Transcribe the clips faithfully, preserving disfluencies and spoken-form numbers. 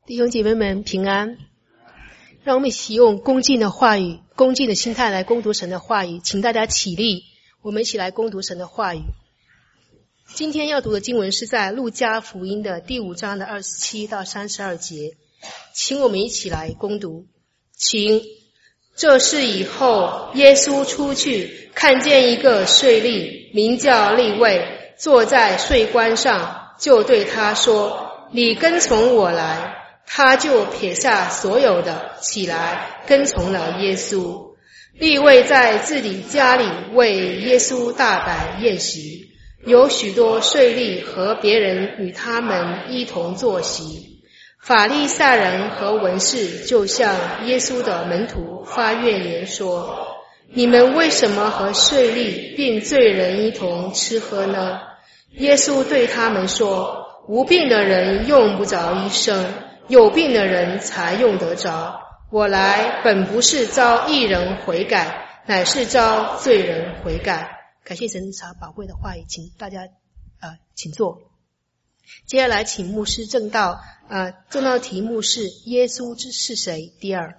弟兄姐妹们平安，让我们一起用恭敬的话语、恭敬的心态来攻读神的话语。请大家起立，我们一起来攻读神的话语。今天要读的经文是在路加福音的第五章的二十七到三十二节，请我们一起来攻读。请，这事以后，耶稣出去，看见一个税吏，名叫利未，坐在税关上，就对他说：“你跟从我来。”他就撇下所有的，起来跟从了耶稣。利未在自己家里为耶稣大摆宴席，有许多税吏和别人与他们一同坐席。法利赛人和文士就向耶稣的门徒发怨言说：“你们为什么和税吏并罪人一同吃喝呢？”耶稣对他们说：“无病的人用不着医生，有病的人才用得着。我来本不是招义人悔改，乃是招罪人悔改。”感谢神查宝贵的话语，请大家呃请坐。接下来请牧师正道，呃正道题目是耶稣之是谁？第二。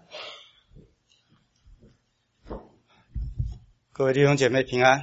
各位弟兄姐妹平安。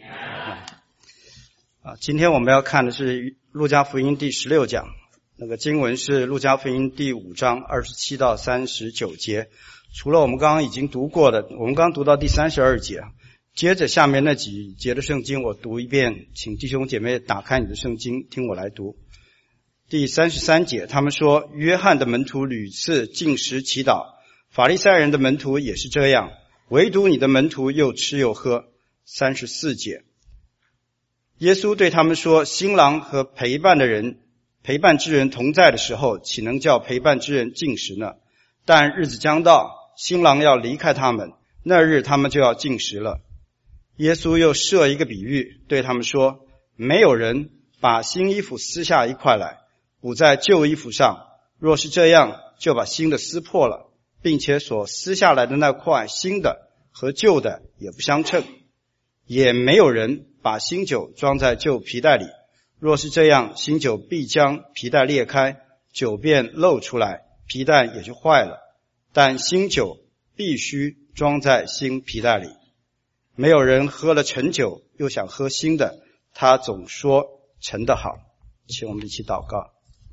啊，今天我们要看的是路加福音第十六讲。那个经文是路加福音第五章二十七到三十九节，除了我们刚刚已经读过的，我们刚读到第三十二节，接着下面那几节的圣经我读一遍，请弟兄姐妹打开你的圣经，听我来读。第三十三节，他们说约翰的门徒屡次禁食祈祷，法利赛人的门徒也是这样，唯独你的门徒又吃又喝。三十四节，耶稣对他们说：新郎和陪伴的人陪伴之人同在的时候，岂能叫陪伴之人禁食呢？但日子将到，新郎要离开他们，那日他们就要禁食了。耶稣又设一个比喻，对他们说：没有人把新衣服撕下一块来，补在旧衣服上，若是这样，就把新的撕破了，并且所撕下来的那块新的和旧的也不相称。也没有人把新酒装在旧皮袋里，若是这样，新酒必将皮袋裂开，酒便漏出来，皮袋也就坏了。但新酒必须装在新皮袋里。没有人喝了陈酒又想喝新的，他总说陈的好。请我们一起祷告。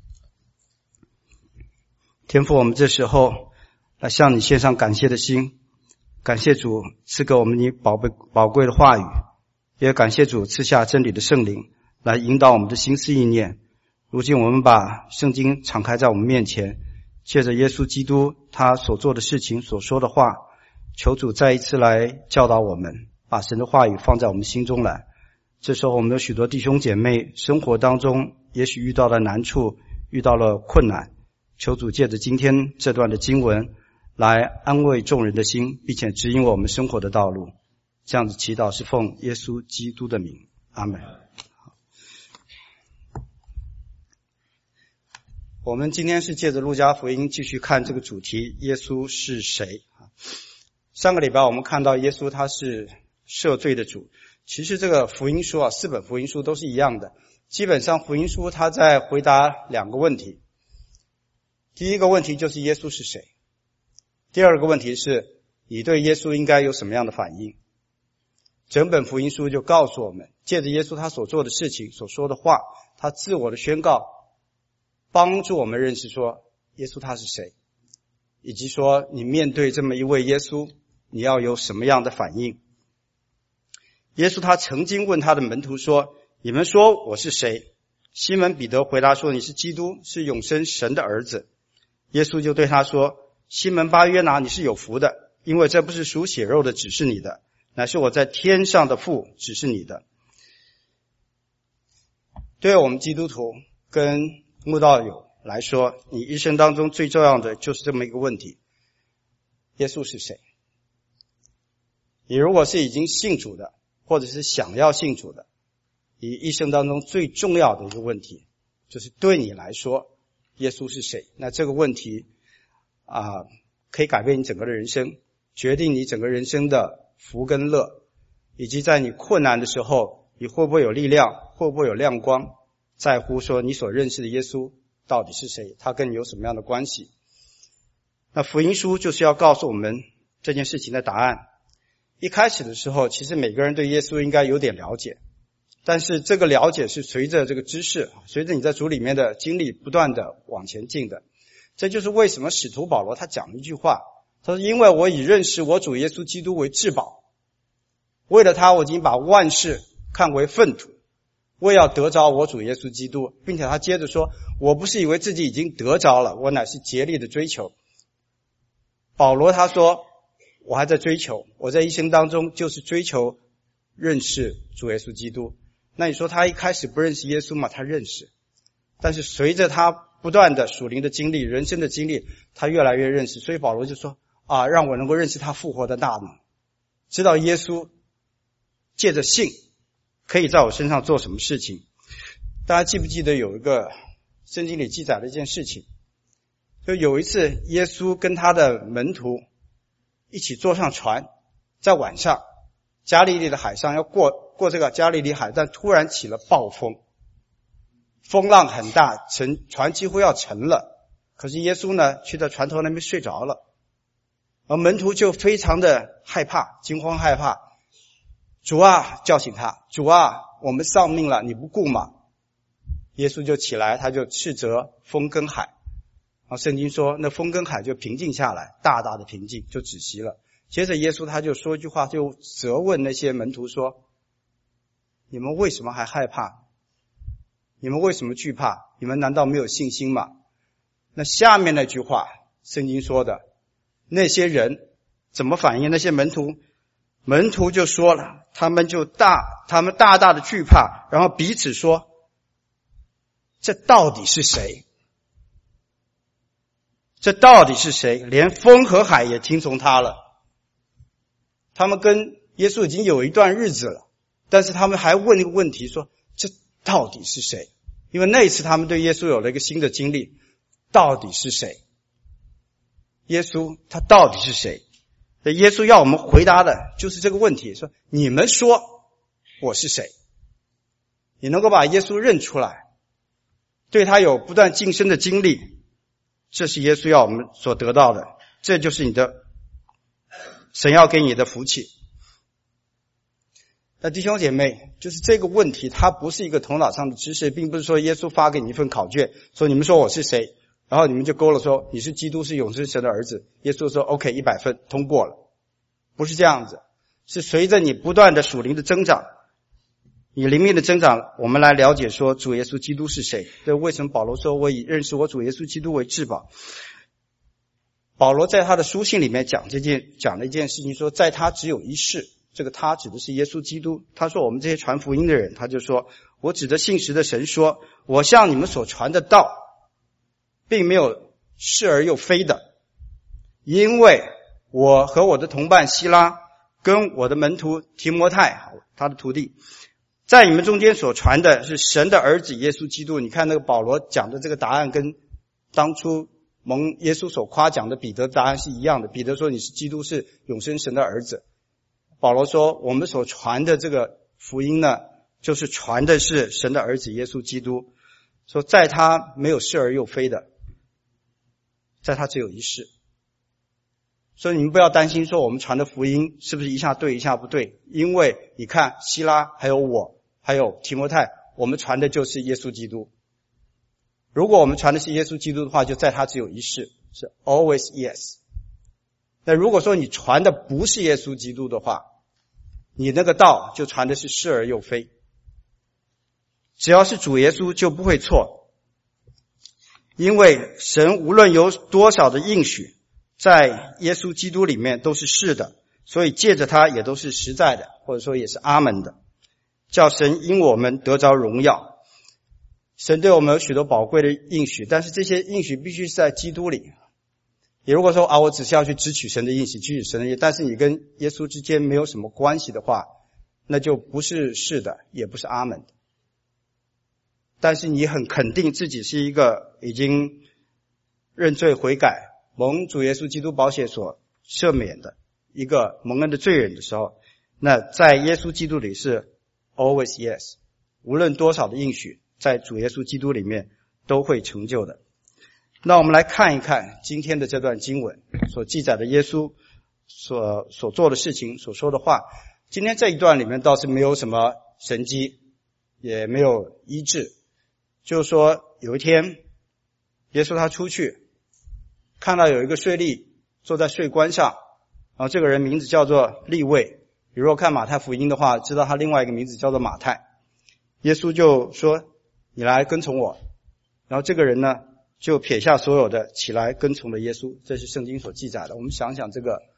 天父，我们这时候来向你献上感谢的心，感谢主赐给我们你宝贝宝贵的话语，也感谢主赐下真理的圣灵来引导我们的心思意念。如今我们把圣经敞开在我们面前，借着耶稣基督他所做的事情所说的话，求主再一次来教导我们，把神的话语放在我们心中来。这时候我们有许多弟兄姐妹生活当中也许遇到了难处，遇到了困难，求主借着今天这段的经文来安慰众人的心，并且指引我们生活的道路。这样子祈祷是奉耶稣基督的名，阿们。我们今天是借着路加福音继续看这个主题，耶稣是谁。上个礼拜我们看到耶稣他是赦罪的主，其实这个福音书啊，四本福音书都是一样的，基本上福音书他在回答两个问题。第一个问题就是耶稣是谁，第二个问题是你对耶稣应该有什么样的反应。整本福音书就告诉我们，借着耶稣他所做的事情所说的话，他自我的宣告，帮助我们认识说耶稣他是谁，以及说你面对这么一位耶稣你要有什么样的反应。耶稣他曾经问他的门徒说：你们说我是谁？西门彼得回答说：你是基督，是永生神的儿子。耶稣就对他说：西门巴约拿，你是有福的，因为这不是属血肉的指示你的，乃是我在天上的父指示你的。对我们基督徒跟慕道友来说，你一生当中最重要的就是这么一个问题：耶稣是谁？你如果是已经信主的，或者是想要信主的，你一生当中最重要的一个问题就是对你来说耶稣是谁。那这个问题啊，可以改变你整个的人生，决定你整个人生的福跟乐，以及在你困难的时候你会不会有力量，会不会有亮光，在乎说你所认识的耶稣到底是谁，他跟你有什么样的关系。那福音书就是要告诉我们这件事情的答案。一开始的时候，其实每个人对耶稣应该有点了解，但是这个了解是随着这个知识，随着你在主里面的经历不断的往前进的。这就是为什么使徒保罗他讲了一句话，他说因为我以认识我主耶稣基督为至宝，为了他我已经把万事看为粪土，为要得着我主耶稣基督。并且他接着说，我不是以为自己已经得着了，我乃是竭力的追求。保罗他说我还在追求，我在一生当中就是追求认识主耶稣基督。那你说他一开始不认识耶稣吗？他认识，但是随着他不断的属灵的经历，人生的经历，他越来越认识。所以保罗就说啊，让我能够认识他复活的大能，知道耶稣借着信可以在我身上做什么事情。大家记不记得有一个圣经里记载的一件事情，就有一次耶稣跟他的门徒一起坐上船，在晚上加利利的海上要过过这个加利利海，但突然起了暴风，风浪很大，沉船几乎要沉了。可是耶稣呢却在船头那边睡着了，而门徒就非常的害怕，惊慌害怕。主啊，叫醒他，主啊，我们丧命了，你不顾吗？耶稣就起来，他就斥责风跟海，然后圣经说那风跟海就平静下来，大大的平静，就止息了。接着耶稣他就说一句话，就责问那些门徒说，你们为什么还害怕？你们为什么惧怕？你们难道没有信心吗？那下面那句话圣经说的，那些人怎么反应？那些门徒门徒就说了，他们就大他们大大的惧怕，然后彼此说，这到底是谁？这到底是谁？连风和海也听从他了。他们跟耶稣已经有一段日子了，但是他们还问一个问题，说这到底是谁？因为那一次他们对耶稣有了一个新的经历，到底是谁？耶稣他到底是谁？耶稣要我们回答的就是这个问题，说你们说我是谁？你能够把耶稣认出来，对他有不断晋升的经历，这是耶稣要我们所得到的，这就是你的神要给你的福气。那弟兄姐妹，就是这个问题它不是一个头脑上的知识，并不是说耶稣发给你一份考卷，说你们说我是谁，然后你们就勾了说你是基督，是永生神的儿子，耶稣说 OK 一百分通过了。不是这样子，是随着你不断的属灵的增长，你灵命的增长，我们来了解说主耶稣基督是谁。这为什么保罗说我以认识我主耶稣基督为至宝。保罗在他的书信里面讲这件讲了一件事情，说在他只有一世，这个他指的是耶稣基督。他说我们这些传福音的人，他就说我指着信实的神说，我向你们所传的道并没有是而又非的，因为我和我的同伴希拉跟我的门徒提摩太他的徒弟在你们中间所传的是神的儿子耶稣基督。你看那个保罗讲的这个答案跟当初蒙耶稣所夸奖的彼得答案是一样的。彼得说你是基督，是永生神的儿子。保罗说我们所传的这个福音呢，就是传的是神的儿子耶稣基督，说在他没有是而又非的，在他只有一世。所以你们不要担心说我们传的福音是不是一下对一下不对，因为你看希拉还有我还有提摩太，我们传的就是耶稣基督。如果我们传的是耶稣基督的话，就在他只有一世，是 always yes。 那如果说你传的不是耶稣基督的话，你那个道就传的是是而又非。只要是主耶稣就不会错，因为神无论有多少的应许在耶稣基督里面都是是的，所以借着他也都是实在的，或者说也是阿门的，叫神因我们得着荣耀。神对我们有许多宝贵的应许，但是这些应许必须是在基督里。你如果说啊，我只是要去支取神的应许，支取神的应许，但是你跟耶稣之间没有什么关系的话，那就不是是的，也不是阿门的。但是你很肯定自己是一个已经认罪悔改，蒙主耶稣基督宝血所赦免的一个蒙恩的罪人的时候，那在耶稣基督里是 always yes， 无论多少的应许在主耶稣基督里面都会成就的。那我们来看一看今天的这段经文所记载的耶稣所所做的事情，所说的话。今天这一段里面倒是没有什么神迹，也没有医治，就是说有一天耶稣他出去，看到有一个税吏坐在税关上，然后这个人名字叫做利未，你如果看马太福音的话，知道他另外一个名字叫做马太。耶稣就说你来跟从我，然后这个人呢就撇下所有的起来跟从了耶稣，这是圣经所记载的。我们想想这个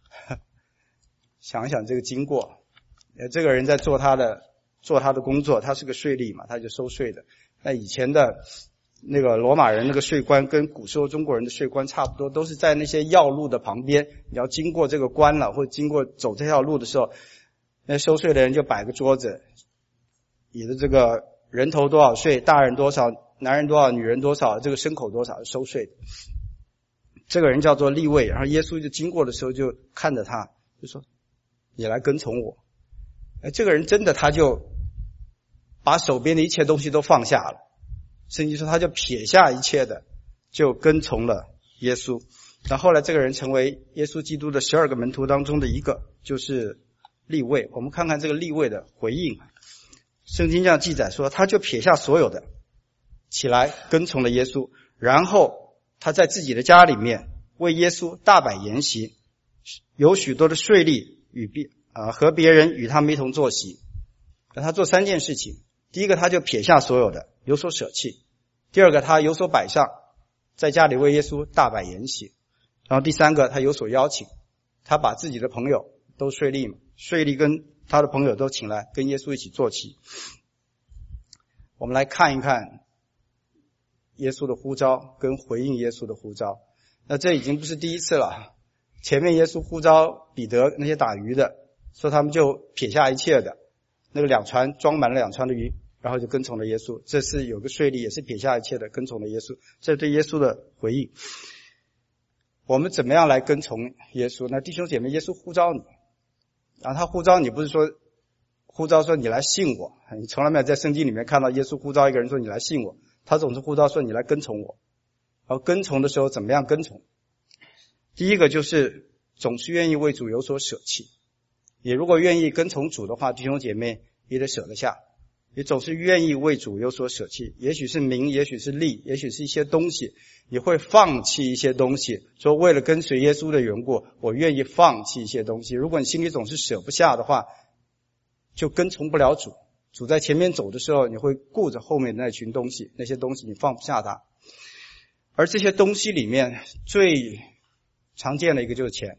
想想这个经过，呃，这个人在做他的做他的工作，他是个税吏嘛，他就收税的。那以前的那个罗马人那个税关跟古时候中国人的税关差不多，都是在那些要路的旁边，你要经过这个关了，或者经过走这条路的时候，那收税的人就摆个桌子，你的这个人头多少税，大人多少，男人多少，女人多少，这个牲口多少，收税的。这个人叫做利未，然后耶稣就经过的时候就看着他，就说你来跟从我。哎，这个人真的他就把手边的一切东西都放下了，圣经说他就撇下一切的，就跟从了耶稣。然后后来这个人成为耶稣基督的十二个门徒当中的一个，就是利未。我们看看这个利未的回应。圣经这样记载说，他就撇下所有的，起来跟从了耶稣。然后他在自己的家里面为耶稣大摆筵席，有许多的税吏与别啊和别人与他们一同坐席。他做三件事情，第一个他就撇下所有的，有所舍弃；第二个他有所摆上，在家里为耶稣大摆筵席；然后第三个他有所邀请，他把自己的朋友都税吏嘛，税吏跟他的朋友都请来跟耶稣一起坐席。我们来看一看耶稣的呼召跟回应耶稣的呼召。那这已经不是第一次了，前面耶稣呼召彼得那些打鱼的，说他们就撇下一切的，那个两船装满了两船的鱼，然后就跟从了耶稣。这次有个税吏也是撇下一切的跟从了耶稣，这是对耶稣的回应。我们怎么样来跟从耶稣？那弟兄姐妹，耶稣呼召你，然后他呼召你不是说呼召说你来信我，你从来没有在圣经里面看到耶稣呼召一个人说你来信我，他总是呼召说你来跟从我。然后跟从的时候怎么样跟从？第一个就是总是愿意为主有所舍弃。你如果愿意跟从主的话，弟兄姐妹也得舍得下。你总是愿意为主有所舍弃，也许是名，也许是利，也许是一些东西，你会放弃一些东西，说为了跟随耶稣的缘故，我愿意放弃一些东西。如果你心里总是舍不下的话，就跟从不了主。主在前面走的时候，你会顾着后面的那群东西，那些东西你放不下它。而这些东西里面最常见的一个就是钱。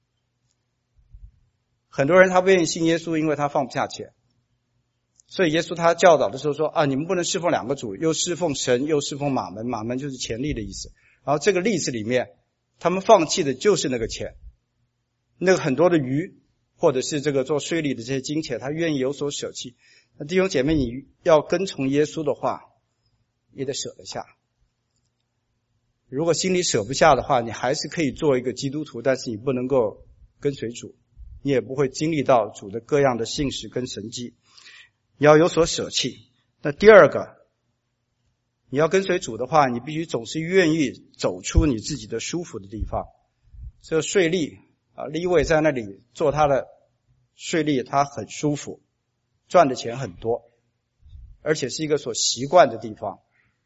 很多人他不愿意信耶稣，因为他放不下钱。所以耶稣他教导的时候说啊，你们不能侍奉两个主，又侍奉神又侍奉马门，马门就是钱利的意思。然后这个例子里面他们放弃的就是那个钱，那个很多的鱼或者是这个做税吏的这些金钱，他愿意有所舍弃。那弟兄姐妹，你要跟从耶稣的话也得舍得下。如果心里舍不下的话，你还是可以做一个基督徒，但是你不能够跟随主，你也不会经历到主的各样的信实跟神迹。你要有所舍弃。那第二个，你要跟随主的话，你必须总是愿意走出你自己的舒服的地方。这个税吏啊，利未在那里做他的税吏，他很舒服，赚的钱很多，而且是一个所习惯的地方。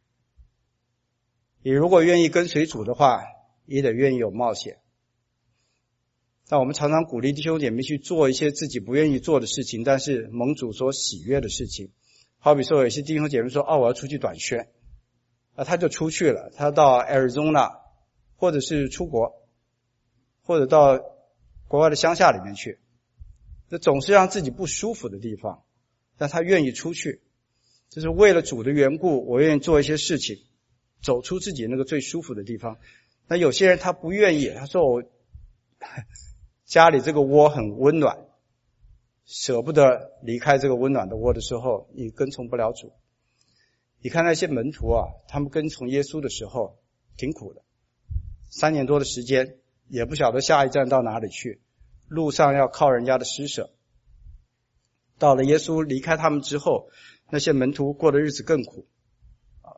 你如果愿意跟随主的话，也得愿意有冒险。那我们常常鼓励弟兄姐妹去做一些自己不愿意做的事情，但是蒙主所喜悦的事情。好比说有些弟兄姐妹说哦，我要出去短宣，啊，他就出去了，他到 Arizona 或者是出国，或者到国外的乡下里面去，这总是让自己不舒服的地方，但他愿意出去，就是为了主的缘故，我愿意做一些事情，走出自己那个最舒服的地方。那有些人他不愿意，他说我家里这个窝很温暖，舍不得离开这个温暖的窝的时候，你跟从不了主。你看那些门徒啊，他们跟从耶稣的时候挺苦的，三年多的时间，也不晓得下一站到哪里去，路上要靠人家的施舍。到了耶稣离开他们之后，那些门徒过的日子更苦，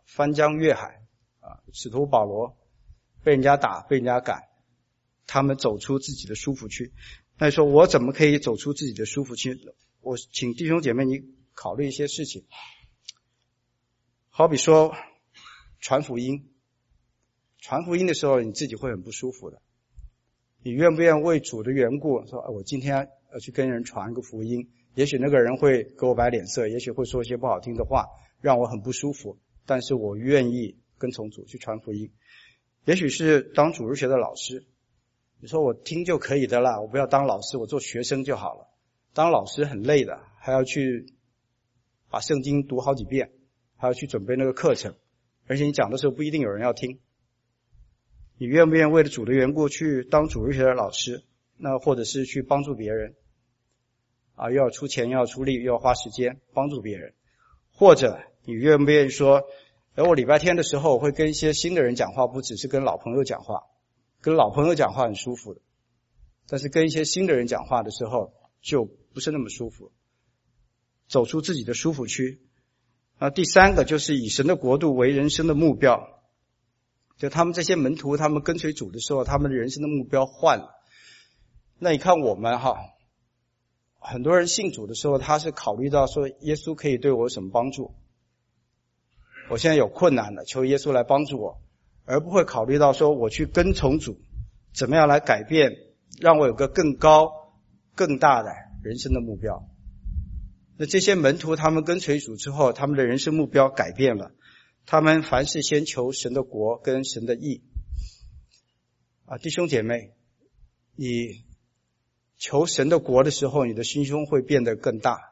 翻江越海啊，使徒保罗被人家打，被人家赶，他们走出自己的舒服区。那你说我怎么可以走出自己的舒服区？我请弟兄姐妹你考虑一些事情，好比说传福音，传福音的时候你自己会很不舒服的，你愿不愿意为主的缘故说我今天要去跟人传个福音，也许那个人会给我摆脸色，也许会说一些不好听的话让我很不舒服，但是我愿意跟从主去传福音。也许是当主日学的老师，你说我听就可以的啦，我不要当老师，我做学生就好了。当老师很累的，还要去把圣经读好几遍，还要去准备那个课程，而且你讲的时候不一定有人要听。你愿不愿意为了主的缘故去当主日学的老师？那或者是去帮助别人啊，又要出钱又要出力又要花时间帮助别人。或者你愿不愿意说，而我礼拜天的时候我会跟一些新的人讲话，不只是跟老朋友讲话，跟老朋友讲话很舒服的，但是跟一些新的人讲话的时候就不是那么舒服，走出自己的舒服区。那第三个就是以神的国度为人生的目标，就他们这些门徒他们跟随主的时候，他们的人生的目标换了。那你看我们哈，很多人信主的时候他是考虑到说耶稣可以对我有什么帮助，我现在有困难了，求耶稣来帮助我，而不会考虑到说我去跟从主怎么样来改变，让我有个更高更大的人生的目标。那这些门徒他们跟随主之后，他们的人生目标改变了，他们凡事先求神的国跟神的义啊，弟兄姐妹，你求神的国的时候，你的心胸会变得更大，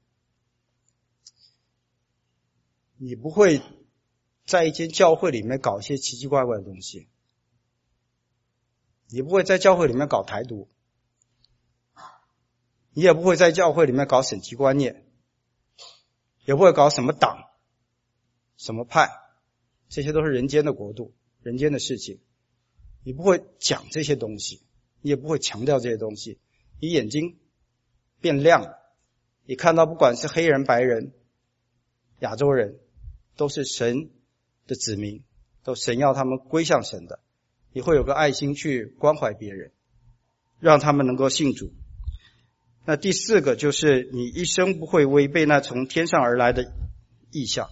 你不会在一间教会里面搞一些奇奇怪怪的东西，你不会在教会里面搞台独，你也不会在教会里面搞审级观念，也不会搞什么党什么派，这些都是人间的国度，人间的事情，你不会讲这些东西，你也不会强调这些东西，你眼睛变亮了，你看到不管是黑人白人亚洲人都是神的子民，都神要他们归向神的，你会有个爱心去关怀别人，让他们能够信主。那第四个就是你一生不会违背那从天上而来的意象。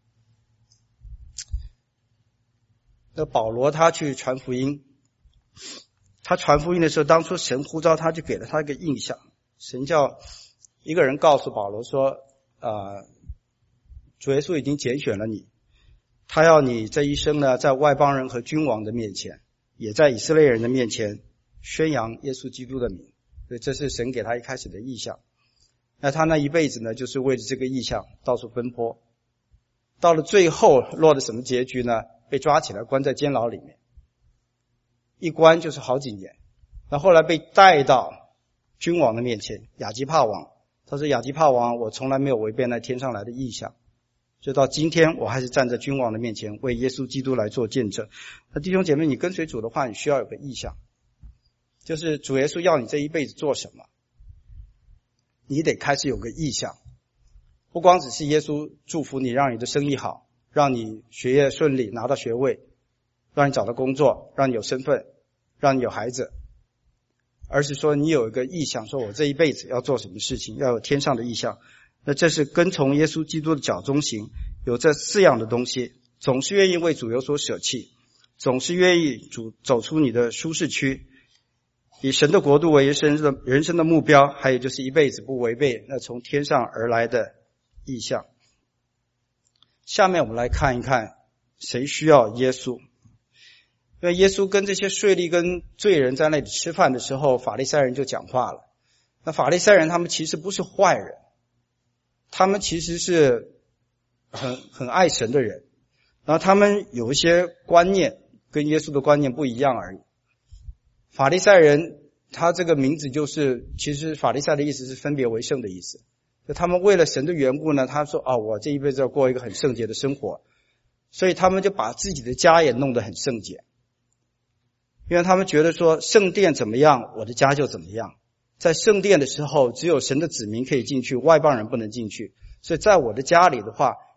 那保罗他去传福音，他传福音的时候，当初神呼召他就给了他一个印象，神叫一个人告诉保罗说呃，主耶稣已经拣选了你，他要你这一生呢，在外邦人和君王的面前，也在以色列人的面前宣扬耶稣基督的名。所以这是神给他一开始的意象。那他那一辈子呢，就是为了这个意象到处奔波，到了最后落得什么结局呢？被抓起来关在监牢里面，一关就是好几年。那后来被带到君王的面前，亚基帕王，他说亚基帕王，我从来没有违背那天上来的意象，就到今天我还是站在君王的面前为耶稣基督来做见证。那弟兄姐妹，你跟随主的话，你需要有个意象，就是主耶稣要你这一辈子做什么，你得开始有个意向。不光只是耶稣祝福你，让你的生意好，让你学业顺利拿到学位，让你找到工作，让你有身份，让你有孩子，而是说你有一个意向，说我这一辈子要做什么事情，要有天上的意向。那这是跟从耶稣基督的脚中行，有这四样的东西，总是愿意为主有所舍弃，总是愿意主走出你的舒适区，以神的国度为人生的人生的目标，还有就是一辈子不违背那从天上而来的意象。下面我们来看一看谁需要耶稣。因为耶稣跟这些税吏跟罪人在那里吃饭的时候，法利赛人就讲话了。那法利赛人他们其实不是坏人，他们其实是很很爱神的人，然后他们有一些观念跟耶稣的观念不一样而已。法利赛人他这个名字就是，其实法利赛的意思是分别为圣的意思，就他们为了神的缘故呢，他说啊，我这一辈子要过一个很圣洁的生活，所以他们就把自己的家也弄得很圣洁，因为他们觉得说圣殿怎么样，我的家就怎么样。在圣殿的时候，只有神的子民可以进去，外邦人不能进去，所以在我的家里的话，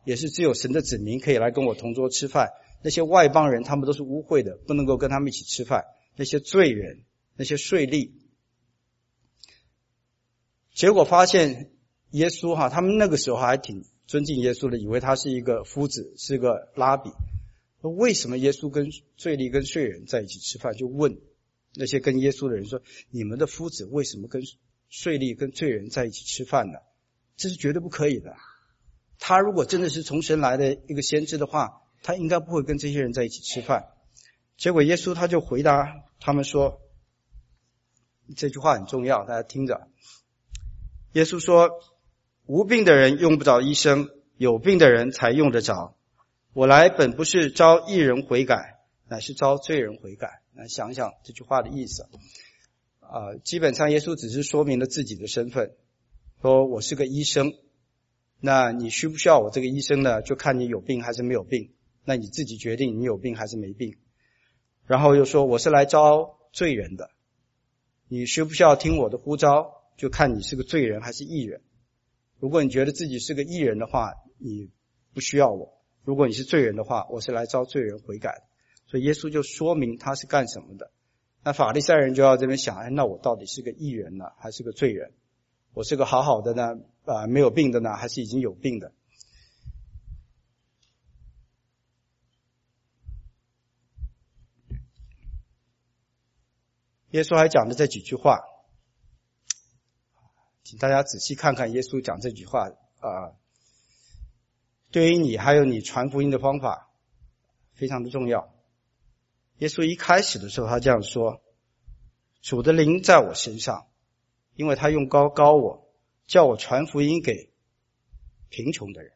也是只有神的子民可以来跟我同桌吃饭。那些外邦人他们都是污秽的，不能够跟他们一起吃饭。那些罪人，那些税吏。结果发现耶稣哈，他们那个时候还挺尊敬耶稣的，以为他是一个夫子，是个拉比。为什么耶稣跟罪吏跟税人在一起吃饭？就问那些跟耶稣的人说，你们的夫子为什么跟税吏跟罪人在一起吃饭呢？这是绝对不可以的。他如果真的是从神来的一个先知的话，他应该不会跟这些人在一起吃饭。结果耶稣他就回答他们说，这句话很重要，大家听着。耶稣说，无病的人用不着医生，有病的人才用得着。我来本不是招义人悔改，乃是招罪人悔改。来想一想这句话的意思。啊，基本上耶稣只是说明了自己的身份，说我是个医生，那你需不需要我这个医生呢？就看你有病还是没有病，那你自己决定你有病还是没病。然后又说我是来招罪人的，你需不需要听我的呼召，就看你是个罪人还是义人。如果你觉得自己是个义人的话，你不需要我；如果你是罪人的话，我是来招罪人悔改的。所以耶稣就说明他是干什么的。那法利赛人就要这边想，哎，那我到底是个义人呢，还是个罪人？我是个好好的呢，呃，没有病的呢，还是已经有病的？耶稣还讲了这几句话，请大家仔细看看耶稣讲这句话啊、呃，对于你还有你传福音的方法非常的重要。耶稣一开始的时候他这样说，主的灵在我身上，因为他用膏膏我，叫我传福音给贫穷的人。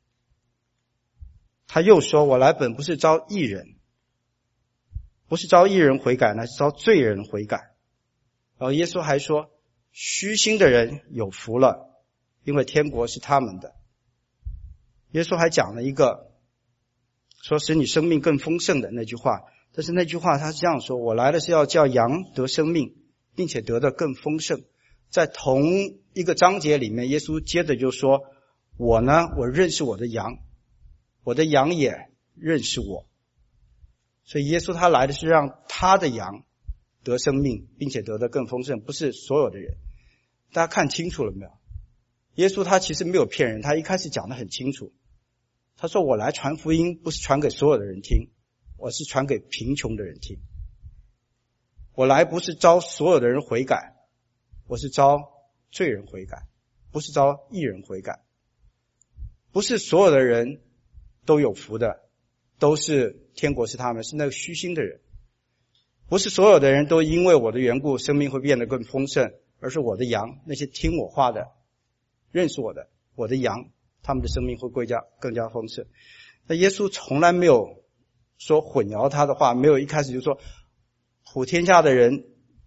他又说，我来本不是招义人，不是招义人悔改，乃是招罪人悔改。然后耶稣还说，虚心的人有福了，因为天国是他们的。耶稣还讲了一个说使你生命更丰盛的那句话，但是那句话他是这样说，我来的是要叫羊得生命，并且得的更丰盛。在同一个章节里面，耶稣接着就说，我呢，我认识我的羊，我的羊也认识我。所以耶稣他来的是让他的羊得生命，并且得的更丰盛，不是所有的人。大家看清楚了没有？耶稣他其实没有骗人，他一开始讲得很清楚。他说我来传福音不是传给所有的人听，我是传给贫穷的人听。我来不是招所有的人悔改，我是招罪人悔改，不是招义人悔改。不是所有的人都有福的，都是天国是他们，是那个虚心的人。不是所有的人都因为我的缘故生命会变得更丰盛，而是我的羊，那些听我话的，认识我的，我的羊，他们的生命会更加更加丰盛。那耶稣从来没有说混淆他的话，没有一开始就说普天下的人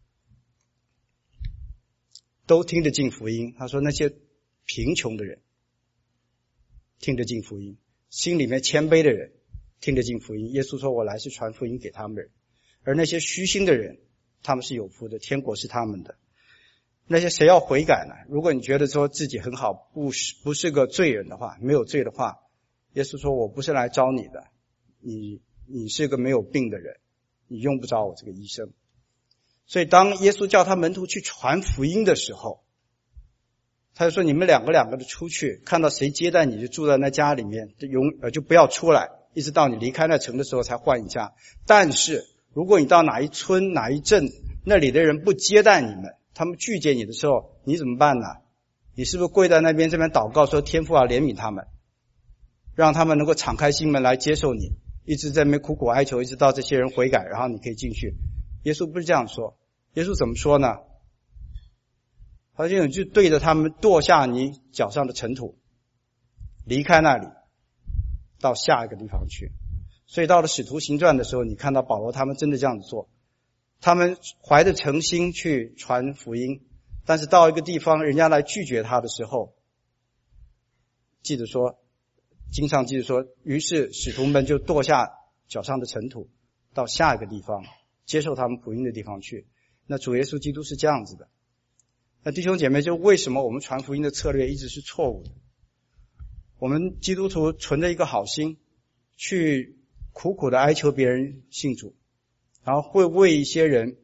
都听得进福音。他说那些贫穷的人听得进福音，心里面谦卑的人听得进福音。耶稣说我来是传福音给他们的人，而那些虚心的人他们是有福的，天国是他们的。那些谁要悔改呢？如果你觉得说自己很好，不是不是个罪人的话，没有罪的话，耶稣说我不是来招你的，你你是个没有病的人，你用不着我这个医生。所以当耶稣叫他门徒去传福音的时候，他就说你们两个两个的出去，看到谁接待你就住在那家里面，就永呃就不要出来，一直到你离开那城的时候才换一家。但是如果你到哪一村哪一镇，那里的人不接待你们，他们拒绝你的时候，你怎么办呢？你是不是跪在那边这边祷告说天父啊怜悯他们，让他们能够敞开心门来接受你，一直在那边苦苦哀求，一直到这些人悔改，然后你可以进去。耶稣不是这样说，耶稣怎么说呢？他就就对着他们跺下你脚上的尘土，离开那里到下一个地方去。所以到了使徒行传的时候，你看到保罗他们真的这样子做，他们怀着诚心去传福音，但是到一个地方人家来拒绝他的时候，记得说经上记得说，于是使徒们就跺下脚上的尘土到下一个地方接受他们福音的地方去。那主耶稣基督是这样子的。那弟兄姐妹，就为什么我们传福音的策略一直是错误的？ 我们基督徒存着一个好心，去苦苦的哀求别人信主，然后会为一些人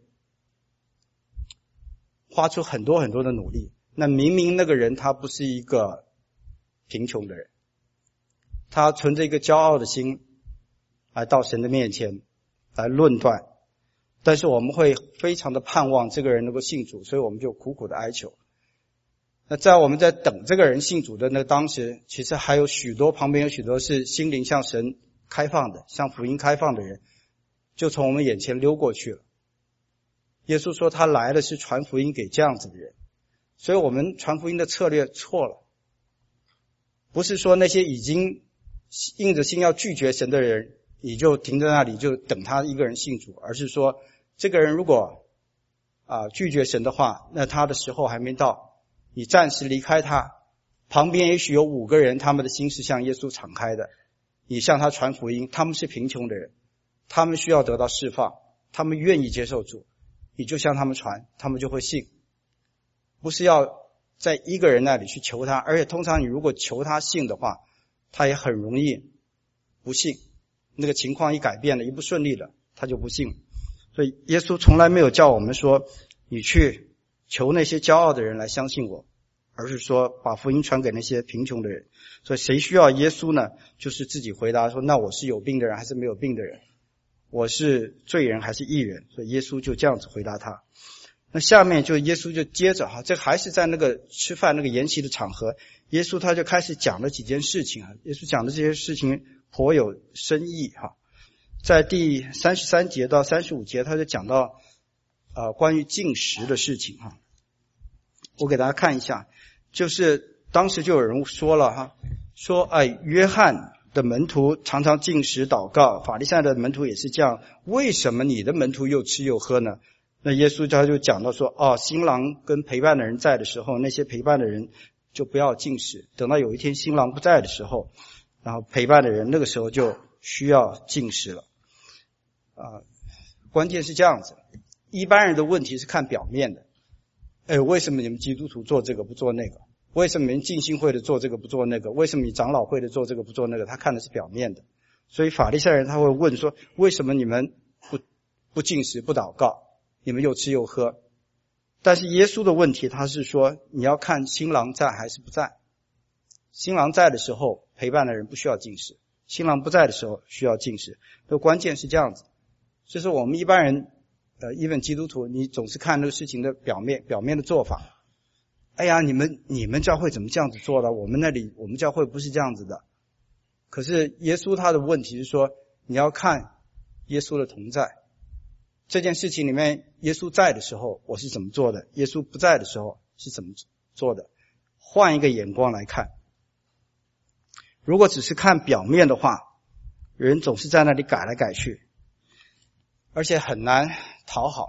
花出很多很多的努力，那明明那个人他不是一个贫穷的人，他存着一个骄傲的心来到神的面前来论断，但是我们会非常的盼望这个人能够信主，所以我们就苦苦的哀求。那在我们在等这个人信主的那当时，其实还有许多旁边有许多是心灵向神开放的，向福音开放的人，就从我们眼前溜过去了。耶稣说他来的是传福音给这样子的人，所以我们传福音的策略错了，不是说那些已经硬着心要拒绝神的人，你就停在那里就等他一个人信主，而是说这个人如果啊拒绝神的话，那他的时候还没到，你暂时离开他，旁边也许有五个人，他们的心是向耶稣敞开的，你向他传福音，他们是贫穷的人，他们需要得到释放，他们愿意接受主，你就向他们传，他们就会信。不是要在一个人那里去求他，而且通常你如果求他信的话，他也很容易不信，那个情况一改变了，一不顺利了，他就不信。所以耶稣从来没有叫我们说你去求那些骄傲的人来相信我，而是说把福音传给那些贫穷的人。所以谁需要耶稣呢？就是自己回答说，那我是有病的人还是没有病的人，我是罪人还是义人。所以耶稣就这样子回答他。那下面就耶稣就接着哈，这还是在那个吃饭那个筵席的场合，耶稣他就开始讲了几件事情啊。耶稣讲的这些事情颇有深意哈。在第三十三节到三十五节，他就讲到呃关于禁食的事情哈。我给大家看一下，就是当时就有人说了哈，说哎，约翰的门徒常常禁食祷告，法利赛的门徒也是这样，为什么你的门徒又吃又喝呢？那耶稣他就讲到说，哦，新郎跟陪伴的人在的时候，那些陪伴的人就不要禁食，等到有一天新郎不在的时候，然后陪伴的人那个时候就需要禁食了。啊，关键是这样子，一般人的问题是看表面的，哎，为什么你们基督徒做这个不做那个？为什么你们浸信会的做这个不做那个？为什么你长老会的做这个不做那个？他看的是表面的。所以法利赛人他会问说，为什么你们不不禁食不祷告，你们又吃又喝？但是耶稣的问题他是说，你要看新郎在还是不在。新郎在的时候陪伴的人不需要禁食，新郎不在的时候需要禁食。这关键是这样子。就是我们一般人呃 even 基督徒，你总是看那个事情的表面表面的做法。哎呀，你们你们教会怎么这样子做的？我们那里我们教会不是这样子的。可是耶稣他的问题是说，你要看耶稣的同在。这件事情里面，耶稣在的时候我是怎么做的，耶稣不在的时候是怎么做的，换一个眼光来看。如果只是看表面的话，人总是在那里改来改去，而且很难讨好。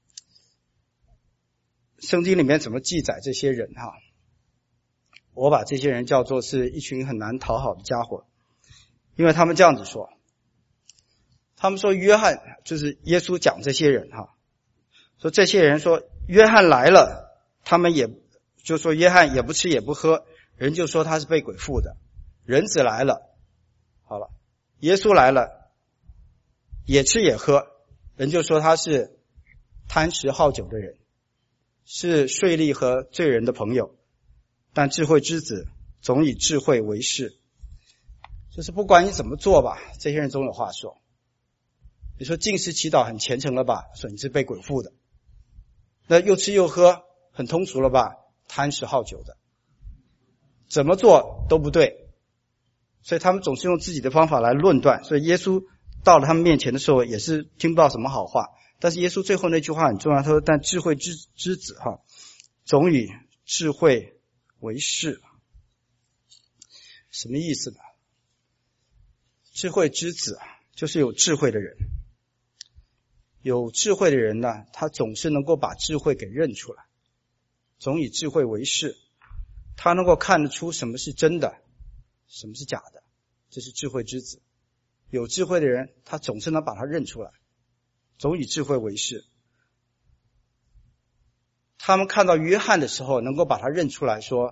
圣经里面怎么记载这些人哈？我把这些人叫做是一群很难讨好的家伙，因为他们这样子说，他们说约翰，就是耶稣讲这些人哈，说这些人说约翰来了，他们也就说约翰也不吃也不喝，人就说他是被鬼附的。人子来了，好了，耶稣来了，也吃也喝，人就说他是贪食好酒的人，是税吏和罪人的朋友，但智慧之子总以智慧为事。就是不管你怎么做吧，这些人总有话说。你说禁食祈祷很虔诚了吧，说你是被鬼附的。那又吃又喝很通俗了吧，贪食好酒的。怎么做都不对，所以他们总是用自己的方法来论断。所以耶稣到了他们面前的时候也是听不到什么好话。但是耶稣最后那句话很重要，他说但智慧之之子哈，总以智慧为事。什么意思呢？智慧之子就是有智慧的人。有智慧的人呢，他总是能够把智慧给认出来，总以智慧为事。他能够看得出什么是真的，什么是假的，这是智慧之子。有智慧的人，他总是能把它认出来，总以智慧为事。他们看到约翰的时候，能够把他认出来说，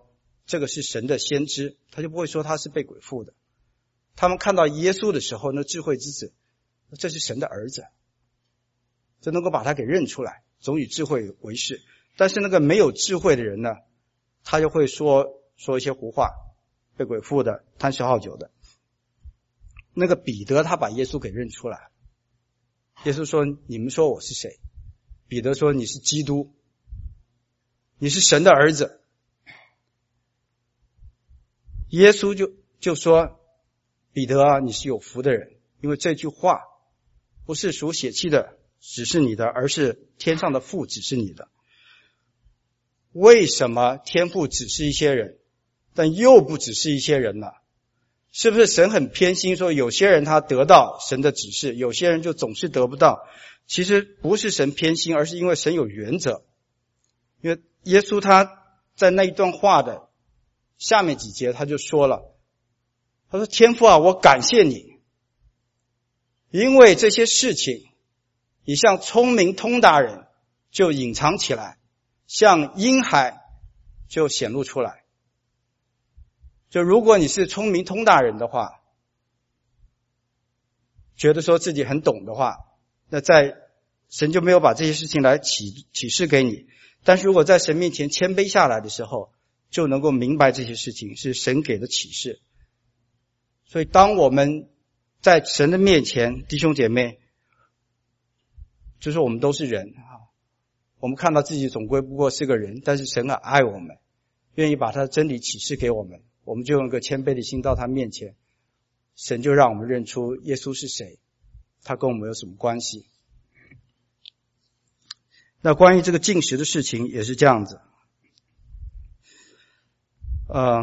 这个是神的先知，他就不会说他是被鬼附的。他们看到耶稣的时候，那智慧之子，这是神的儿子，就能够把他给认出来，总以智慧为是。但是那个没有智慧的人呢，他就会说说一些胡话，被鬼附的，贪食好酒的。那个彼得他把耶稣给认出来，耶稣说你们说我是谁？彼得说你是基督，你是神的儿子。耶稣就就说彼得啊，你是有福的人，因为这句话不是属血气的只是你的，而是天上的父只是你的。为什么天父只是一些人，但又不只是一些人呢？是不是神很偏心，说有些人他得到神的指示，有些人就总是得不到？其实不是神偏心，而是因为神有原则。因为耶稣他在那一段话的下面几节他就说了，他说天父啊，我感谢你，因为这些事情你像聪明通达人就隐藏起来，像婴孩就显露出来。就如果你是聪明通达人的话，觉得说自己很懂的话，那在神就没有把这些事情来启启示给你。但是如果在神面前谦卑下来的时候，就能够明白这些事情是神给的启示。所以当我们在神的面前，弟兄姐妹，就是我们都是人啊，我们看到自己总归不过是个人，但是神很爱我们，愿意把他的真理启示给我们，我们就用一个谦卑的心到他面前，神就让我们认出耶稣是谁，他跟我们有什么关系。那关于这个禁食的事情也是这样子。呃，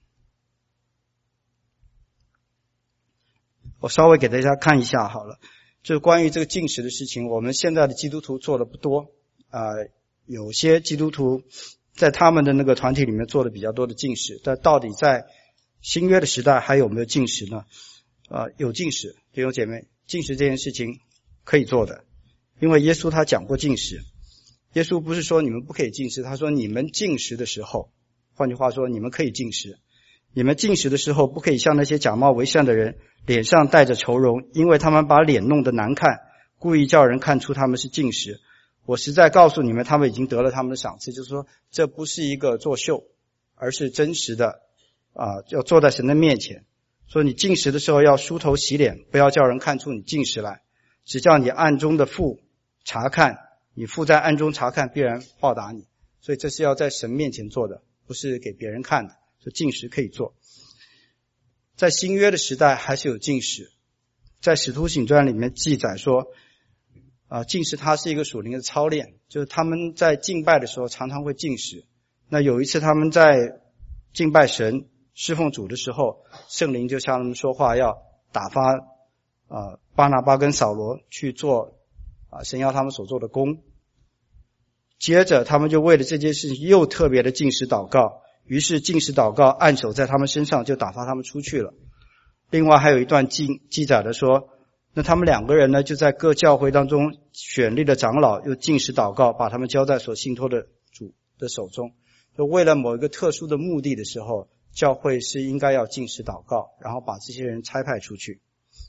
我稍微给大家看一下好了，就是关于这个禁食的事情，我们现在的基督徒做的不多，呃，有些基督徒在他们的那个团体里面做的比较多的禁食，但到底在新约的时代还有没有禁食呢？呃，有禁食，弟兄姐妹，禁食这件事情可以做的，因为耶稣他讲过禁食。耶稣不是说你们不可以禁食，他说你们禁食的时候，换句话说你们可以禁食，你们禁食的时候不可以像那些假冒为善的人脸上带着愁容，因为他们把脸弄得难看，故意叫人看出他们是禁食。我实在告诉你们，他们已经得了他们的赏赐。就是说这不是一个作秀，而是真实的啊，要坐在神的面前，说你禁食的时候要梳头洗脸，不要叫人看出你禁食来，只叫你暗中的父查看，你父在暗中查看，必然报答你。所以这是要在神面前做的，不是给别人看的。所以禁食可以做。在新约的时代还是有禁食，在使徒行传里面记载说啊，禁食它是一个属灵的操练，就是他们在敬拜的时候常常会禁食。那有一次他们在敬拜神侍奉主的时候，圣灵就向他们说话，要打发啊巴拿巴跟扫罗去做啊神要他们所做的工。接着他们就为了这件事情又特别的禁食祷告，于是禁食祷告按手在他们身上，就打发他们出去了。另外还有一段记记载的说，那他们两个人呢，就在各教会当中选立的长老又禁食祷告，把他们交在所信托的主的手中。就为了某一个特殊的目的的时候，教会是应该要禁食祷告，然后把这些人差派出去。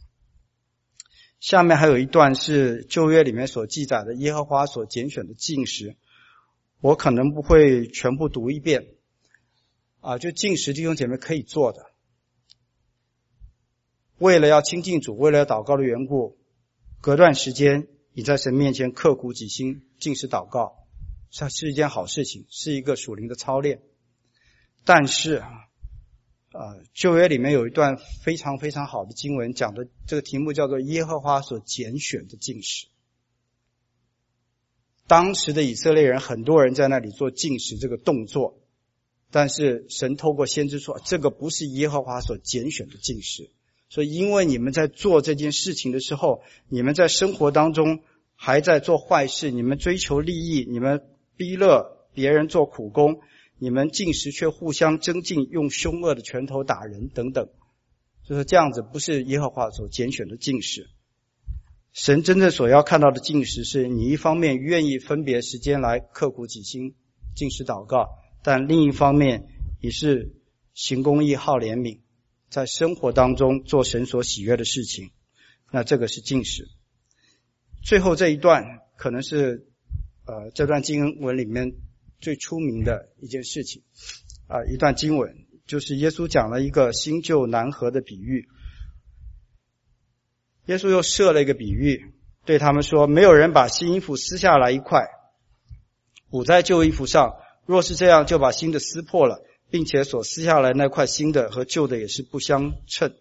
下面还有一段是旧约里面所记载的耶和华所拣选的禁食，我可能不会全部读一遍啊，就禁食弟兄姐妹可以做的，为了要亲近主，为了要祷告的缘故，隔段时间你在神面前刻苦己心禁食祷告，这是一件好事情，是一个属灵的操练。但是啊呃，旧约里面有一段非常非常好的经文，讲的这个题目叫做耶和华所拣选的禁食。当时的以色列人很多人在那里做禁食这个动作，但是神透过先知说，这个不是耶和华所拣选的禁食。所以因为你们在做这件事情的时候，你们在生活当中还在做坏事，你们追求利益，你们逼勒别人做苦工，你们禁食却互相争竞，用凶恶的拳头打人等等，就是这样子，不是耶和华所拣选的禁食。神真正所要看到的禁食，是你一方面愿意分别时间来刻苦己心禁食祷告，但另一方面你是行公义、好怜悯，在生活当中做神所喜悦的事情，那这个是禁食。最后这一段可能是呃这段经文里面最出名的一件事情啊、呃，一段经文，就是耶稣讲了一个新旧难合的比喻。耶稣又设了一个比喻，对他们说，没有人把新衣服撕下来一块补在旧衣服上，若是这样，就把新的撕破了，并且所撕下来那块新的和旧的也是不相称。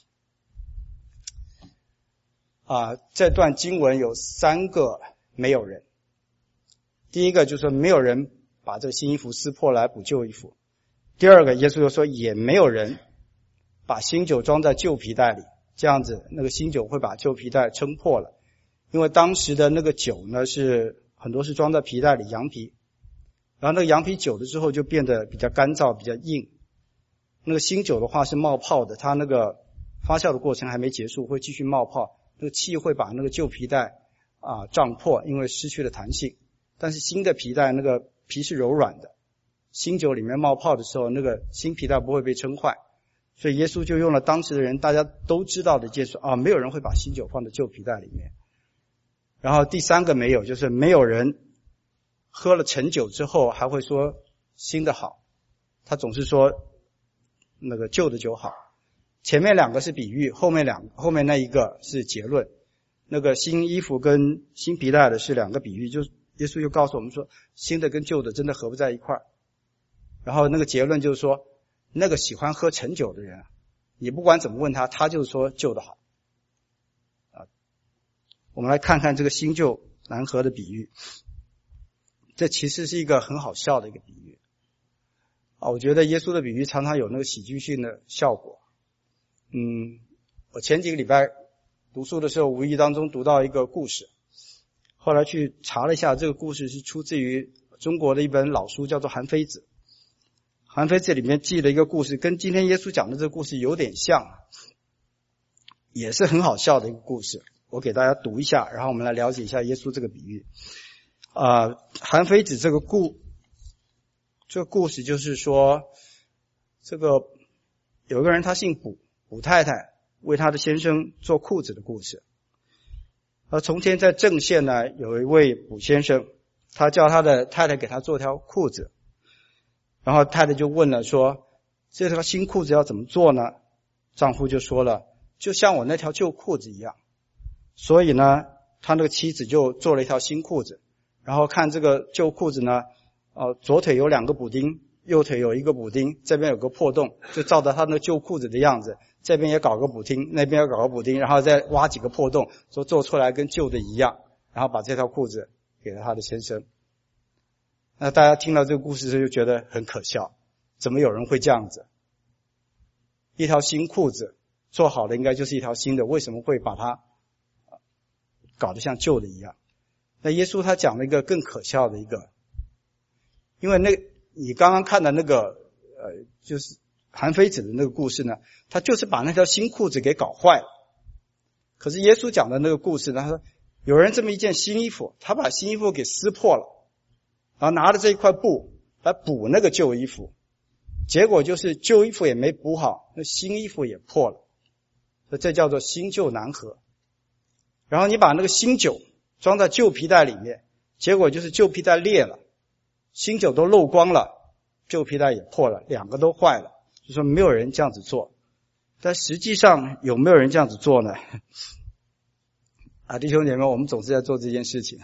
啊，这段经文有三个没有人。第一个就是说没有人把这个新衣服撕破来补旧衣服。第二个，耶稣又说也没有人把新酒装在旧皮袋里，这样子那个新酒会把旧皮袋撑破了。因为当时的那个酒呢，是很多是装在皮袋里，羊皮，然后那个羊皮久了之后就变得比较干燥比较硬。那个新酒的话是冒泡的，它那个发酵的过程还没结束，会继续冒泡，那个气会把那个旧皮带啊胀破，因为失去了弹性。但是新的皮带那个皮是柔软的，新酒里面冒泡的时候，那个新皮带不会被撑坏。所以耶稣就用了当时的人大家都知道的解释啊，没有人会把新酒放在旧皮带里面。然后第三个没有，就是没有人喝了陈酒之后还会说新的好，他总是说那个旧的酒好。前面两个是比喻，后面两后面那一个是结论。那个新衣服跟新皮带的是两个比喻，就是耶稣又告诉我们说新的跟旧的真的合不在一块儿。然后那个结论就是说，那个喜欢喝陈酒的人，你不管怎么问他，他就是说旧的好。啊，我们来看看这个新旧难合的比喻。这其实是一个很好笑的一个比喻。啊，我觉得耶稣的比喻常常有那个喜剧性的效果。嗯，我前几个礼拜读书的时候，无意当中读到一个故事，后来去查了一下，这个故事是出自于中国的一本老书，叫做《韩非子》。《韩非子》里面记了一个故事，跟今天耶稣讲的这个故事有点像，也是很好笑的一个故事。我给大家读一下，然后我们来了解一下耶稣这个比喻。啊、呃，韩非子这个故这个故事就是说，这个有一个人他姓卜，卜太太为他的先生做裤子的故事。而从前在郑县呢，有一位卜先生，他叫他的太太给他做条裤子，然后太太就问了说，这条新裤子要怎么做呢？丈夫就说了，就像我那条旧裤子一样。所以呢，他那个妻子就做了一条新裤子，然后看这个旧裤子呢，呃，左腿有两个补丁，右腿有一个补丁，这边有个破洞，就照着他那旧裤子的样子，这边也搞个补丁，那边也搞个补丁，然后再挖几个破洞，说做出来跟旧的一样，然后把这条裤子给了他的先生。那大家听到这个故事就觉得很可笑，怎么有人会这样子？一条新裤子做好的应该就是一条新的，为什么会把它搞得像旧的一样？那耶稣他讲了一个更可笑的一个，因为那你刚刚看的那个呃，就是韩非子的那个故事呢，他就是把那条新裤子给搞坏了。可是耶稣讲的那个故事呢，他说有人这么一件新衣服，他把新衣服给撕破了，然后拿着这一块布来补那个旧衣服，结果就是旧衣服也没补好，那新衣服也破了，所以这叫做新旧难合。然后你把那个新酒装在旧皮带里面，结果就是旧皮带裂了，新酒都漏光了，旧皮带也破了，两个都坏了。就说没有人这样子做。但实际上有没有人这样子做呢？啊，弟兄姐妹，我们总是在做这件事情。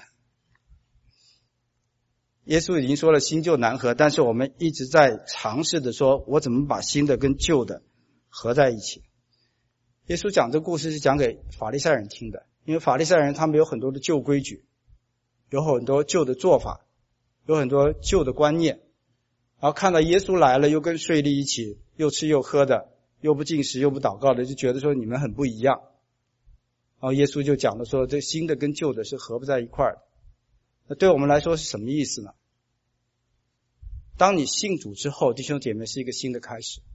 耶稣已经说了新旧难合，但是我们一直在尝试的说，我怎么把新的跟旧的合在一起。耶稣讲这故事是讲给法利赛人听的，因为法利赛人他们有很多的旧规矩，有很多旧的做法，有很多旧的观念，然后看到耶稣来了，又跟税吏一起又吃又喝的，又不禁食又不祷告的，就觉得说你们很不一样。然后耶稣就讲了说，这新的跟旧的是合不在一块儿的。那对我们来说是什么意思呢？当你信主之后，弟兄姐妹，是一个新的开始，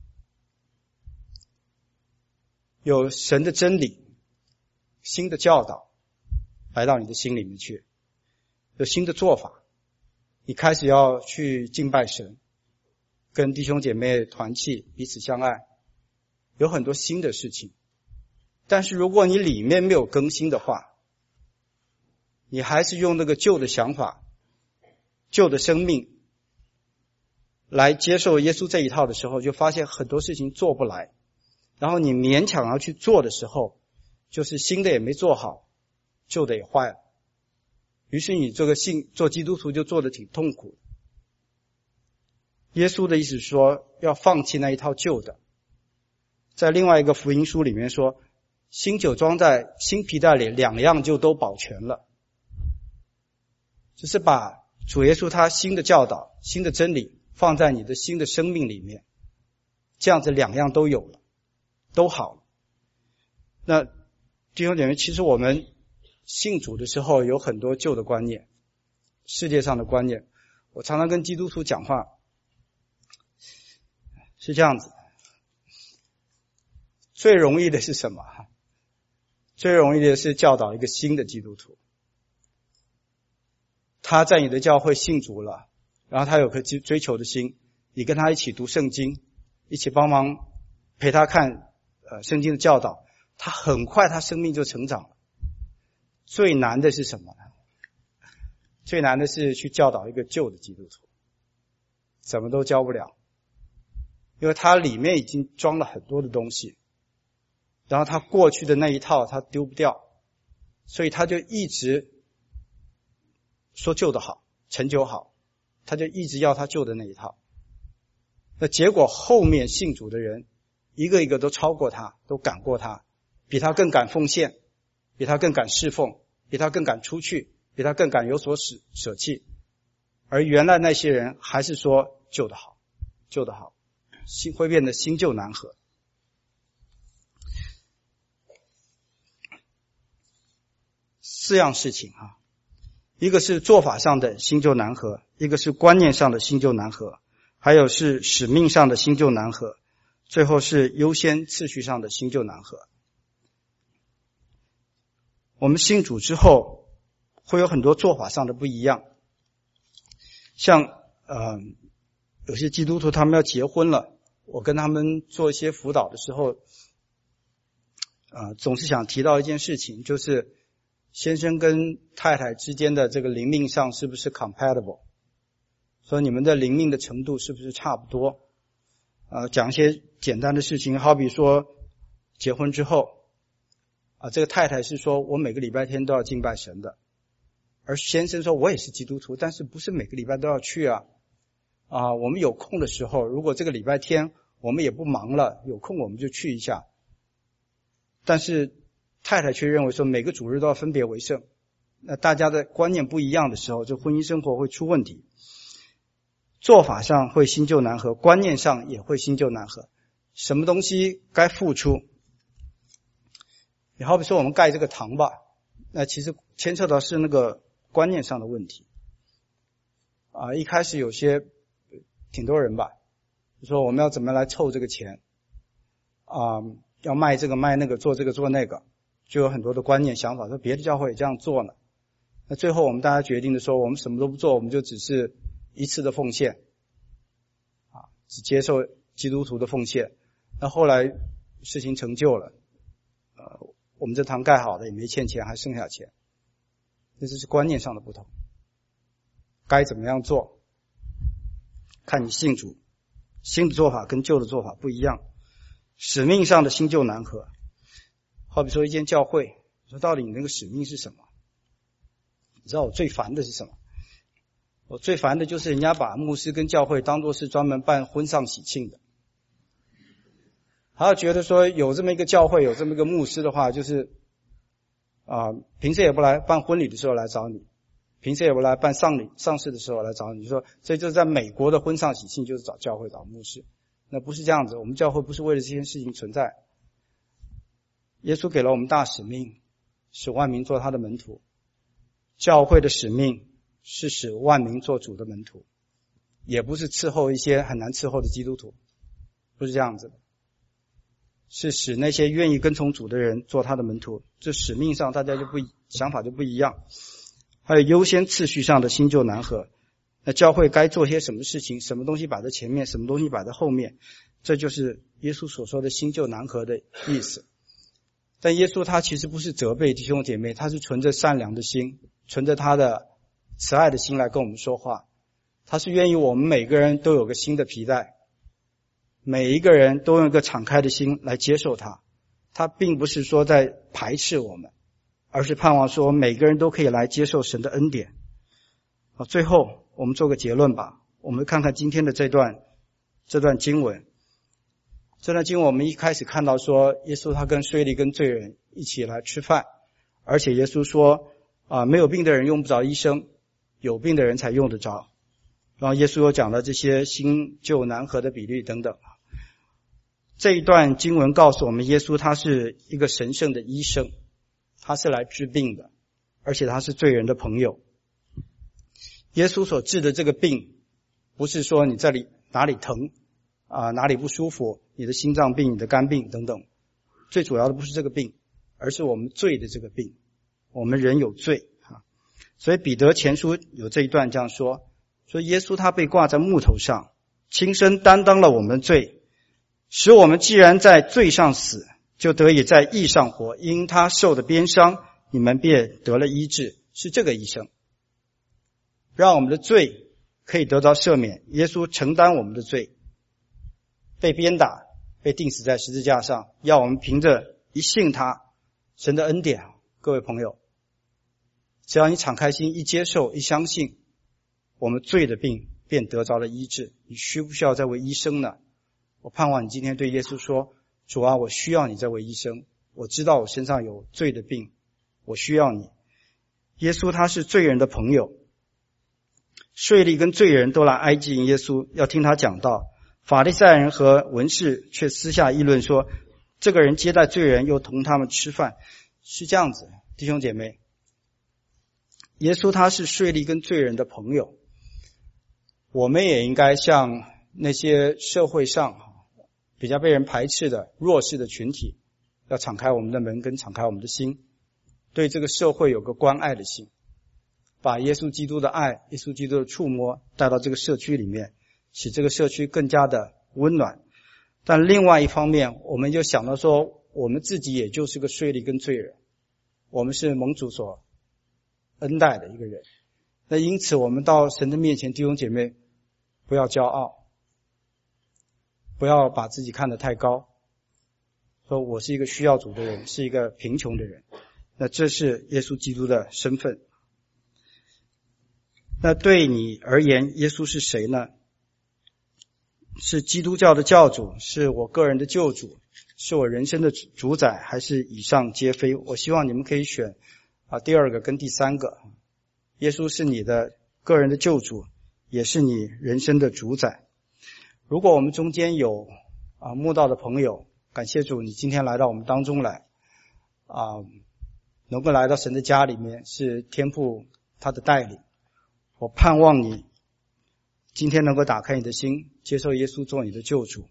有神的真理，新的教导来到你的心里面去，有新的做法，你开始要去敬拜神， 跟弟兄姐妹团契，彼此相爱，有很多新的事情。但是如果你里面没有更新的话，你还是用那个旧的想法、旧的生命来接受耶稣这一套的时候，就发现很多事情做不来。然后你勉强要去做的时候，就是新的也没做好，旧的也坏了。于是你这个信做基督徒就做得挺痛苦。耶稣的意思是说，要放弃那一套旧的。在另外一个福音书里面说，新酒装在新皮袋里，两样就都保全了。就是把主耶稣他新的教导、新的真理放在你的新的生命里面，这样子两样都有了，都好了。那弟兄姐妹，其实我们信主的时候有很多旧的观念，世界上的观念。我常常跟基督徒讲话是这样子，最容易的是什么？最容易的是教导一个新的基督徒，他在你的教会信主了，然后他有颗追求的心，你跟他一起读圣经，一起帮忙陪他看呃圣经的教导，他很快他生命就成长了。最难的是什么呢？最难的是去教导一个旧的基督徒，怎么都教不了，因为他里面已经装了很多的东西，然后他过去的那一套他丢不掉，所以他就一直说旧的好，陈旧好，他就一直要他旧的那一套。那结果后面信主的人一个一个都超过他，都赶过他，比他更敢奉献，比他更敢侍奉，比他更敢出去，比他更敢有所舍舍弃。而原来那些人还是说旧的好，旧的好，新会变得新旧难合。四样事情啊，一个是做法上的新旧难合，一个是观念上的新旧难合，还有是使命上的新旧难合，最后是优先次序上的新旧难合。我们信主之后会有很多做法上的不一样，像呃有些基督徒他们要结婚了，我跟他们做一些辅导的时候呃总是想提到一件事情，就是先生跟太太之间的这个灵命上是不是 compatible， 说你们的灵命的程度是不是差不多。呃讲一些简单的事情，好比说结婚之后啊，这个太太是说我每个礼拜天都要敬拜神的，而先生说我也是基督徒，但是不是每个礼拜都要去啊。啊，我们有空的时候，如果这个礼拜天我们也不忙了，有空我们就去一下。但是太太却认为说每个主日都要分别为圣，那大家的观念不一样的时候，这婚姻生活会出问题。做法上会新旧难合，观念上也会新旧难合。什么东西该付出？你好比说我们盖这个堂吧，那其实牵涉到是那个观念上的问题。啊，一开始有些挺多人吧，就说我们要怎么来凑这个钱，啊，要卖这个卖那个，做这个做那个，就有很多的观念想法，说别的教会也这样做呢。那最后我们大家决定的说，我们什么都不做，我们就只是一次的奉献，啊，只接受基督徒的奉献。那后来事情成就了，呃，我们这堂盖好了，也没欠钱，还剩下钱。这就是观念上的不同，该怎么样做，看你信主，新的做法跟旧的做法不一样。使命上的新旧难合，好比说一间教会，说到底你那个使命是什么？你知道我最烦的是什么？我最烦的就是人家把牧师跟教会当作是专门办婚丧喜庆的，还要觉得说有这么一个教会，有这么一个牧师的话，就是啊、呃，平时也不来办婚礼的时候来找你，平时也不来办丧礼丧事的时候来找你，就说这就是在美国的婚丧喜庆就是找教会找牧师。那不是这样子，我们教会不是为了这件事情存在。耶稣给了我们大使命，使万民做他的门徒。教会的使命是使万民做主的门徒，也不是伺候一些很难伺候的基督徒，不是这样子的，是使那些愿意跟从主的人做他的门徒。这使命上大家就不想法就不一样。还有优先次序上的新旧难合。 那教会该做些什么事情，什么东西摆在前面，什么东西摆在后面，这就是耶稣所说的新旧难合的意思。但耶稣他其实不是责备弟兄姐妹，他是存着善良的心，存着他的慈爱的心来跟我们说话。他是愿意我们每个人都有个新的皮带，每一个人都用一个敞开的心来接受他。他并不是说在排斥我们，而是盼望说每个人都可以来接受神的恩典。好，最后我们做个结论吧。我们看看今天的这段这段经文。这段经文我们一开始看到说，耶稣他跟税吏跟罪人一起来吃饭，而且耶稣说啊，没有病的人用不着医生，有病的人才用得着。然后耶稣又讲了这些新旧难合的比例等等。这一段经文告诉我们，耶稣他是一个神圣的医生，他是来治病的，而且他是罪人的朋友。耶稣所治的这个病，不是说你这里哪里疼啊，哪里不舒服，你的心脏病，你的肝病等等，最主要的不是这个病，而是我们罪的这个病。我们人有罪啊，所以彼得前书有这一段这样说，说耶稣他被挂在木头上，亲身担当了我们的罪，使我们既然在罪上死，就得以在义上活。因他受的鞭伤，你们便得了医治。是这个医生让我们的罪可以得到赦免，耶稣承担我们的罪，被鞭打，被钉死在十字架上，要我们凭着一信他神的恩典。各位朋友，只要你敞开心，一接受，一相信，我们罪的病便得着了医治。你需不需要再为医生呢？我盼望你今天对耶稣说，主啊，我需要你这位医生，我知道我身上有罪的病，我需要你。耶稣他是罪人的朋友，税吏跟罪人都来挨近耶稣，要听他讲道。法利赛人和文士却私下议论说，这个人接待罪人，又同他们吃饭。是这样子，弟兄姐妹，耶稣他是税吏跟罪人的朋友，我们也应该像那些社会上比较被人排斥的弱势的群体，要敞开我们的门跟敞开我们的心，对这个社会有个关爱的心，把耶稣基督的爱，耶稣基督的触摸带到这个社区里面，使这个社区更加的温暖。但另外一方面，我们就想到说，我们自己也就是个税吏跟罪人，我们是蒙主所恩待的一个人。那因此我们到神的面前，弟兄姐妹，不要骄傲，不要把自己看得太高，说我是一个需要主的人，是一个贫穷的人。那这是耶稣基督的身份。那对你而言，耶稣是谁呢？是基督教的教主，是我个人的救主，是我人生的主宰，还是以上皆非？我希望你们可以选啊第二个跟第三个。耶稣是你的个人的救主，也是你人生的主宰。如果我们中间有啊慕道的朋友，感谢主，你今天来到我们当中来啊，能够来到神的家里面，是天父他的带领。我盼望你今天能够打开你的心，接受耶稣做你的救主。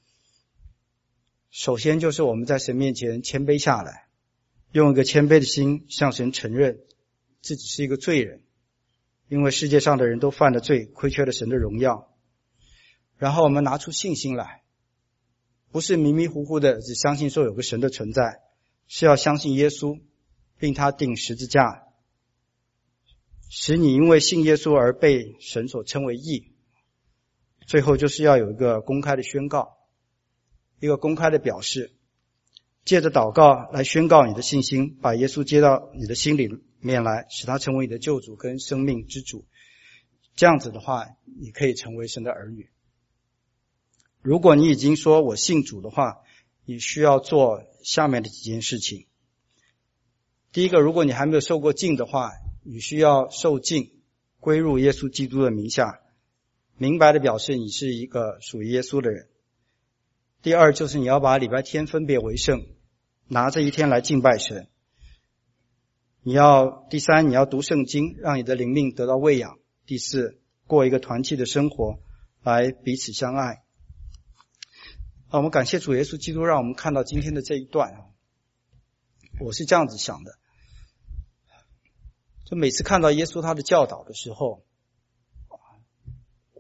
首先就是我们在神面前谦卑下来，用一个谦卑的心向神承认自己是一个罪人，因为世界上的人都犯了罪，亏缺了神的荣耀。然后我们拿出信心来，不是迷迷糊糊的只相信说有个神的存在，是要相信耶稣，并他钉十字架，使你因为信耶稣而被神所称为义。最后就是要有一个公开的宣告，一个公开的表示，借着祷告来宣告你的信心，把耶稣接到你的心里面来，使他成为你的救主跟生命之主。这样子的话，你可以成为神的儿女。如果你已经说我信主的话，你需要做下面的几件事情。第一个，如果你还没有受过浸的话，你需要受浸，归入耶稣基督的名下，明白的表示你是一个属于耶稣的人。第二，就是你要把礼拜天分别为圣，拿这一天来敬拜神。你要第三，你要读圣经，让你的灵命得到喂养。第四，过一个团契的生活，来彼此相爱。啊，我们感谢主耶稣基督，让我们看到今天的这一段。我是这样子想的，就每次看到耶稣他的教导的时候，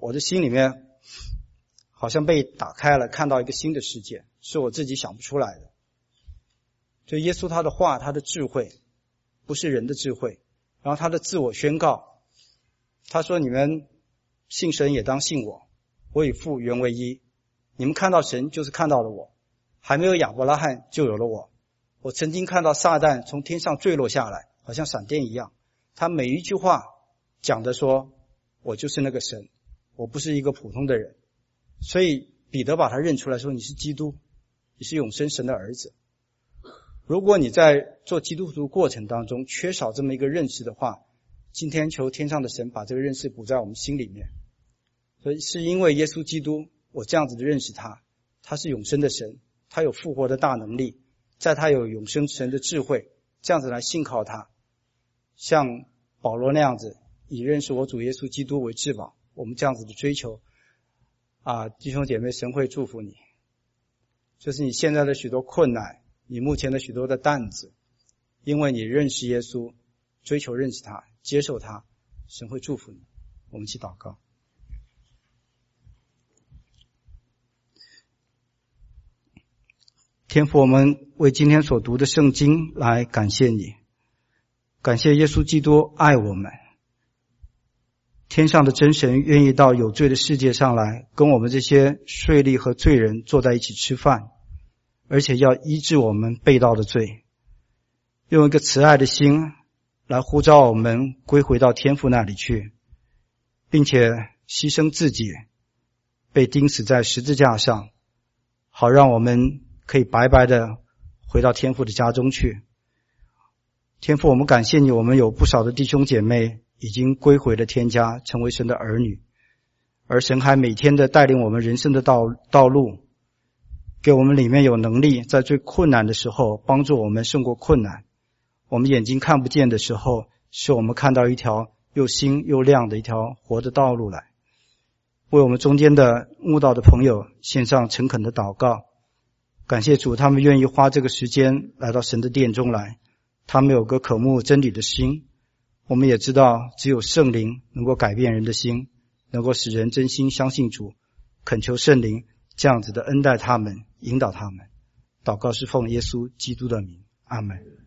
我的心里面好像被打开了，看到一个新的世界，是我自己想不出来的。就耶稣他的话，他的智慧不是人的智慧，然后他的自我宣告，他说你们信神也当信我，我与父原为一。你们看到神就是看到了我，还没有亚伯拉罕就有了我。我曾经看到撒旦从天上坠落下来，好像闪电一样，他每一句话讲的说我就是那个神，我不是一个普通的人。所以彼得把他认出来说，你是基督，你是永生神的儿子。如果你在做基督徒过程当中缺少这么一个认识的话，今天求天上的神把这个认识补在我们心里面。所以是因为耶稣基督，我这样子的认识他，他是永生的神，他有复活的大能力，在他有永生神的智慧，这样子来信靠他，像保罗那样子以认识我主耶稣基督为至宝，我们这样子的追求啊，弟兄姐妹，神会祝福你。就是你现在的许多困难，你目前的许多的担子，因为你认识耶稣，追求认识他，接受他，神会祝福你。我们一起祷告。天父，我们为今天所读的圣经来感谢你，感谢耶稣基督爱我们，天上的真神愿意到有罪的世界上来，跟我们这些税吏和罪人坐在一起吃饭，而且要医治我们背道的罪，用一个慈爱的心来呼召我们归回到天父那里去，并且牺牲自己，被钉死在十字架上，好让我们可以白白的回到天父的家中去。天父，我们感谢你，我们有不少的弟兄姐妹已经归回了天家，成为神的儿女，而神还每天的带领我们人生的道道路，给我们里面有能力，在最困难的时候帮助我们胜过困难。我们眼睛看不见的时候，使我们看到一条又新又亮的一条活的道路来。为我们中间的慕道的朋友献上诚恳的祷告，感谢主，他们愿意花这个时间来到神的殿中来，他们有个渴慕真理的心。我们也知道只有圣灵能够改变人的心，能够使人真心相信主，恳求圣灵这样子的恩待他们，引导他们。祷告是奉耶稣基督的名，阿们。